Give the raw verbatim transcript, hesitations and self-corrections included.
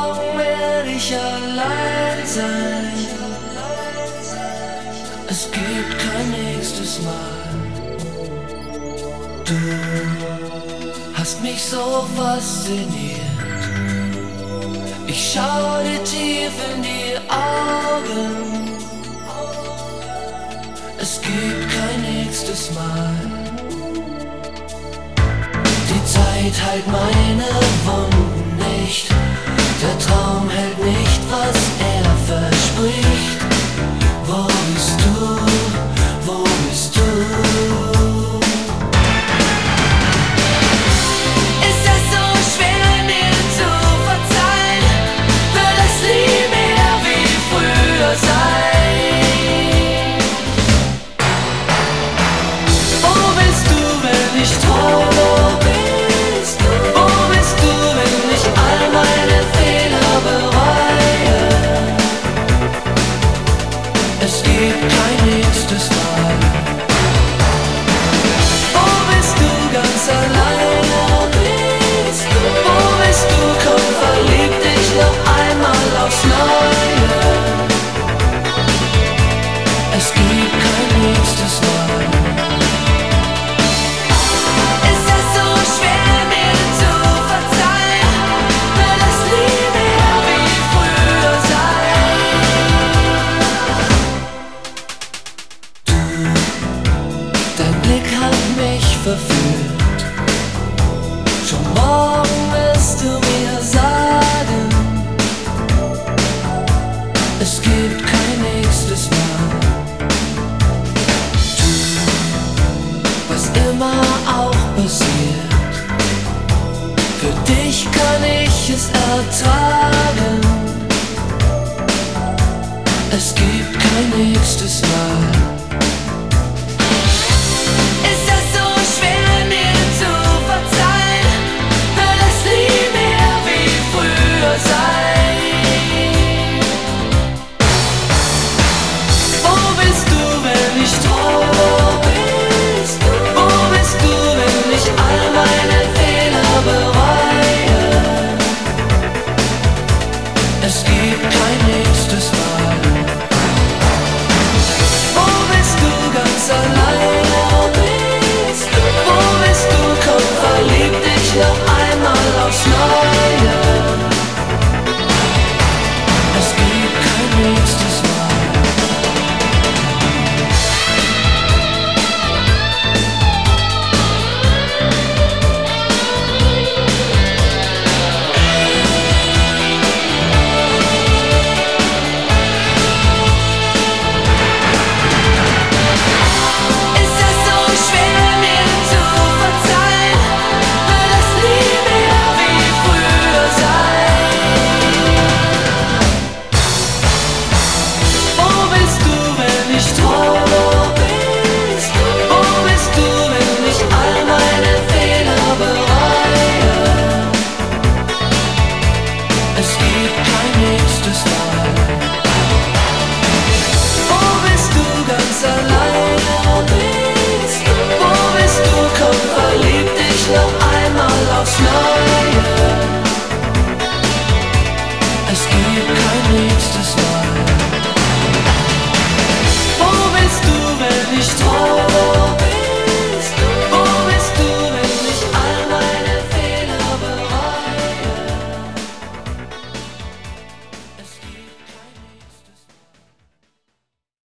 morgen werde ich allein sein. Es gibt kein nächstes Mal. Du hast mich so fasziniert. Ich schau dir tief in die Augen. Es gibt kein nächstes Mal. Die Zeit heilt meine Wunden nicht. Der Traum hält nicht, was er verspricht. Wo bist du? Wo bist du? Ist es so schwer, mir zu verzeihen? Wird es nie mehr wie früher sein? Wo bist du, wenn ich träume? Wo bist du, wenn ich all meine Fehler bereue? Es gibt kein nächstes Mal. Wo bist du ganz alleine? Wo bist du? Komm, verlieb dich noch einmal aufs Neue. Es gibt kein nächstes Mal. Ist es so schwer, mir zu verzeihen? Wird es nie mehr wie früher sein? Dein Blick hat mich verführt. Schon morgen wirst du mir sagen, es gibt kein nächstes Mal. Du, was immer auch passiert, für dich kann ich es ertragen. Es gibt kein nächstes Mal. Ist es so schwer, mir zu verzeihen? Wird es nie mehr wie früher sein? Wo bist du, wenn ich träume? Wo bist du, wenn ich all meine Fehler bereue? Es gibt kein nächstes Mal. Wo bist du ganz allein?